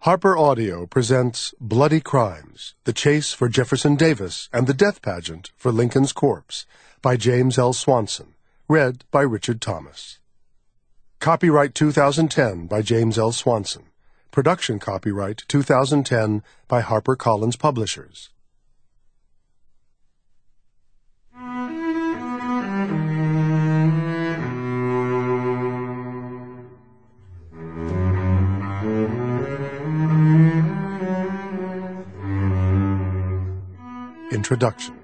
Harper Audio presents Bloody Crimes, The Chase for Jefferson Davis and the Death Pageant for Lincoln's Corpse by James L. Swanson, read by Richard Thomas. Copyright 2010 by James L. Swanson. Production copyright 2010 by HarperCollins Publishers. Introduction.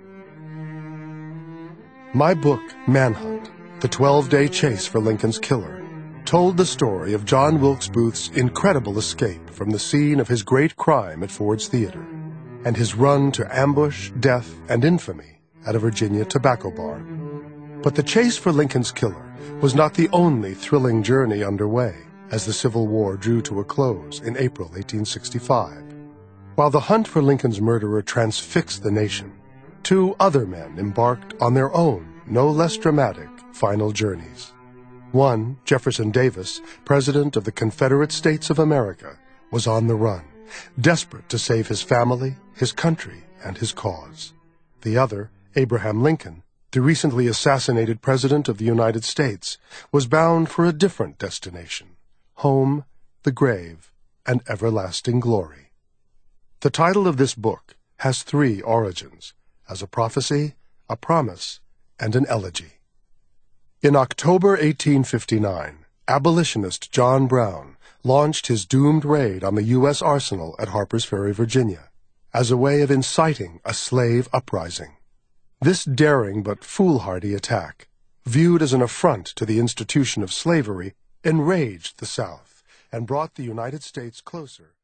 My book, Manhunt, The 12-Day Chase for Lincoln's Killer, told the story of John Wilkes Booth's incredible escape from the scene of his great crime at Ford's Theater and his run to ambush, death, and infamy at a Virginia tobacco barn. But the chase for Lincoln's killer was not the only thrilling journey underway as the Civil War drew to a close in April 1865. While the hunt for Lincoln's murderer transfixed the nation, two other men embarked on their own, no less dramatic, final journeys. One, Jefferson Davis, President of the Confederate States of America, was on the run, desperate to save his family, his country, and his cause. The other, Abraham Lincoln, the recently assassinated President of the United States, was bound for a different destination: home, the grave, and everlasting glory. The title of this book has three origins: as a prophecy, a promise, and an elegy. In October 1859, abolitionist John Brown launched his doomed raid on the U.S. arsenal at Harper's Ferry, Virginia, as a way of inciting a slave uprising. This daring but foolhardy attack, viewed as an affront to the institution of slavery, enraged the South and brought the United States closer